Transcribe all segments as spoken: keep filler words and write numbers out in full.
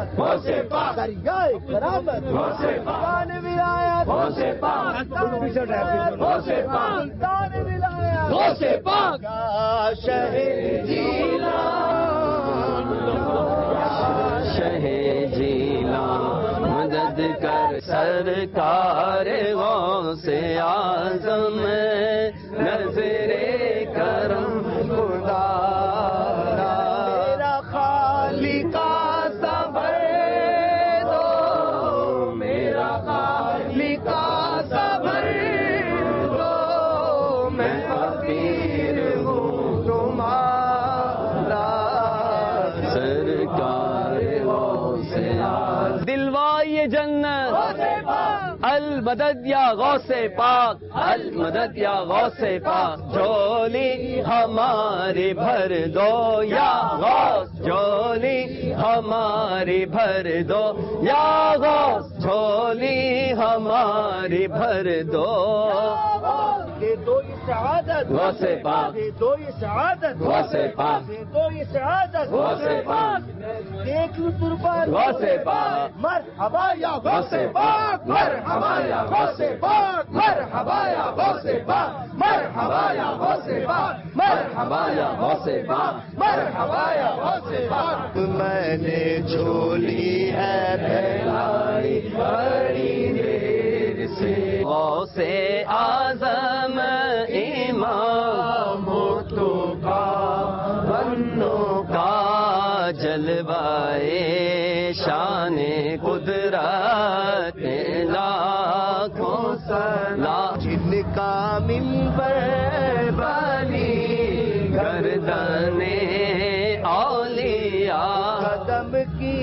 غوث پاک دریائے کرامت غوث پاک سلطان ولایت غوث پاک غوث پاک سلطان ولایت غوث پاک یا شہ جیلان شہ جیلان مدد کر سرکار غوث اعظم نظر کرم خدا میرا خالق صبر دو میرا خالق صبر دو میں فقیر ہوں تمہارا سرکار غوث اعظم دلوائے جنت المدد یا غوث پاک المدد یا غوث پاک جھولی ہماری بھر دو یا غوث جھولی ہماری بھر دو یا غوث جھولی ہماری بھر دو دے دو یہ سعادت غوث پاک دے دو یہ سعادت غوث پاک دے دو یہ سعادت غوث پاک دیکھ لو تر پر غوث پاک مرحبا یا غوث پاک مرحبا یا غوث پاک مرحبا یا غوث پاک مرحبا یا غوث پاک مرحبا یا غوث پاک مرحبا یا غوث پاک میں نے جھولی ہے پھیلائی بڑی دیر سے غوث اعظم امام تو کا بنوں کا جلوائے شان قدرت لاکھوں سلام جن کا منبر بنی گردن اولیاء قدم کی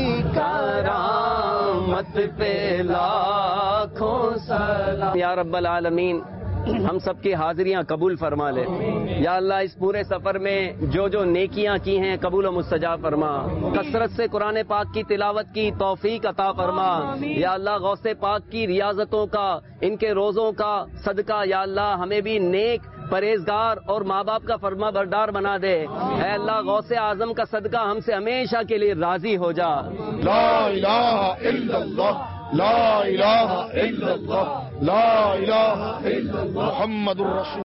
کرامت پہ لاکھوں سلام یا رب العالمین ہم سب کی حاضریاں قبول فرما لے یا اللہ اس پورے سفر میں جو جو نیکیاں کی ہیں قبول و مستجاب فرما کثرت سے قرآن پاک کی تلاوت کی توفیق عطا فرما یا اللہ غوث پاک کی ریاضتوں کا ان کے روزوں کا صدقہ یا اللہ ہمیں بھی نیک پرہیزگار اور ماں باپ کا فرما بردار بنا دے اے اللہ غوث اعظم کا صدقہ ہم سے ہمیشہ کے لیے راضی ہو جا لا الہ الا اللہ لا الہ الا اللہ لا الہ الا اللہ محمد الرسول